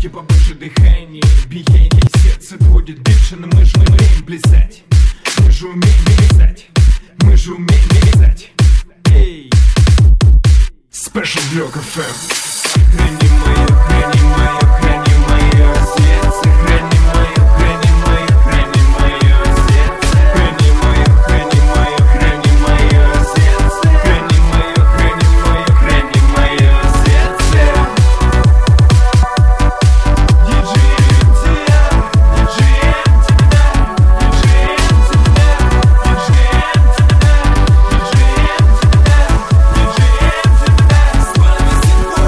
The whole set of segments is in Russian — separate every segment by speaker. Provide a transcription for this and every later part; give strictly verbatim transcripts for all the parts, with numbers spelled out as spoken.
Speaker 1: звуки побольше дыхания, биение сердца будет бешеным. Мы же умеем плясать, мы же умеем плясать, мы же умеем плясать. Эй, Special Block эф эм. Храни мое, храни мое, храни мое сердце, храни мое, храни мое, храни мое сердце, храни мое, храни мое, храни мое сердце, храни мое, храни мое, храни мое сердце. Диджеем тебя, диджеем тебя, диджеем тебя, диджеем тебя, диджеем тебя, диджеем тебя. С вами Синкор.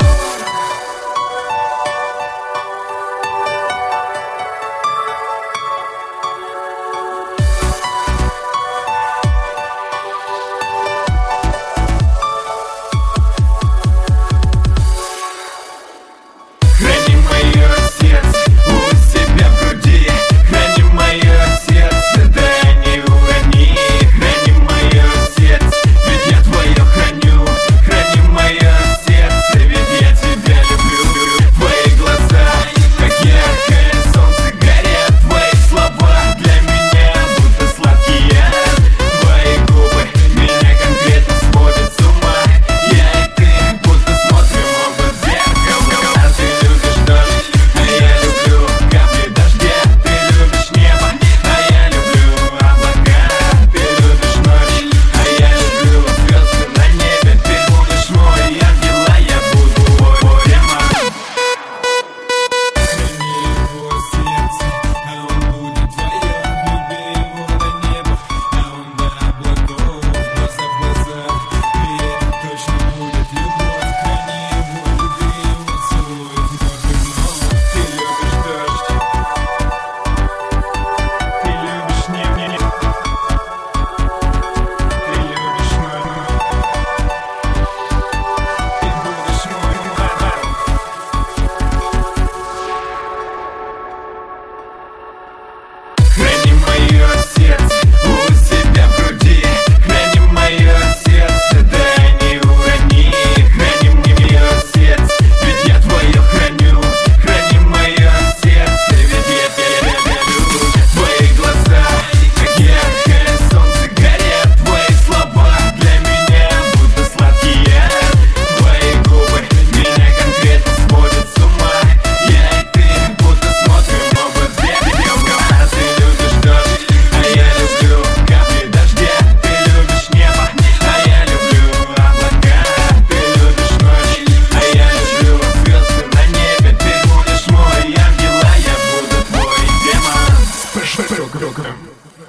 Speaker 1: Храни мое сердце у себя в груди, храни мое сердце, да не урони. Храни мое сердце, ведь я твое храню. Храни мое сердце, ведь я тебя люблю. Твои глаза, как яркое солнце, горят. Твои слова для меня будто сладкие. Твои губы меня конкретно сводят с ума. Я и ты будто смотрим оба в зеркало. А ты любишь дождь, а я люблю капли дождя. Ты любишь небо, а я люблю облака. Ты любишь ночь, а я люблю звезды на небе. Ты будешь мой ангел, а я буду твой демон. Храни его сердце, а он будет твое. Люби его до неба, а он до облаков. Глаза в глаза, и это точно будет любовь. Храни его, люби его, целуй в небо. Ты любишь дождь, ты любишь небо, ты любишь ночь, ты будешь мой Храни мое сердце у себя в груди, храни мое сердце, да не урони. Храни мое сердце, ведь я твое храню. Храни мое сердце, ведь я тебя люблю. Твои глаза, как яркое солнце, горят. Твои слова для меня будто сладкие. Твои губы меня конкретно сводят с ума. Я и ты будто смотрим оба в зеркало. А ты любишь дождь, а я люблю капли дождя. Ты любишь небо, а я люблю облака. Ты любишь ночь, а я люблю звезды на небе. Ты будешь мой ангел, а я буду твой демон. Special Block эф эм.